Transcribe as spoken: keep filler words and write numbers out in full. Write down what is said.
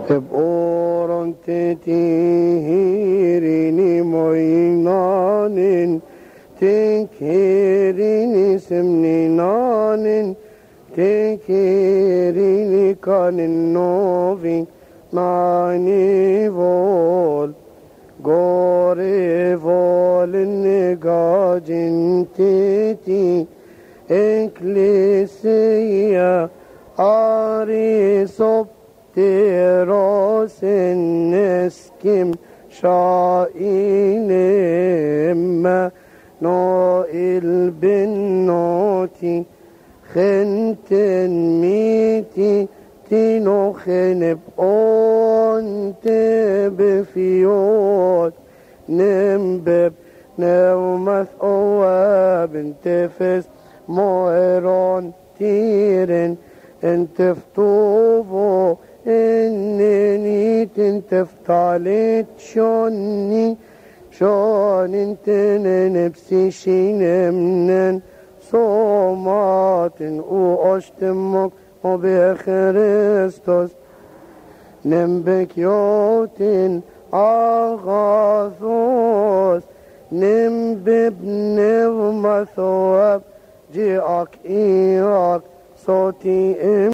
Ebåren tihirini moinanin, tinkirini semninanin, tinkirini kanin novi, nani vol, gore vol negajin titi, eklesiya arisop, Terosin eskim şainim Noil bin noti Khenten miti Tino khenib onte befiyot Nimbib neumath oab Intefes moeron tirin Inteftuvo إنني تنتفتالت شوني شون انتن نفسي شينمنن صومات واشتمك وبخريستوس نمبك يوتن أغاثوس نمببن ومثواب جيعك إياك صوتي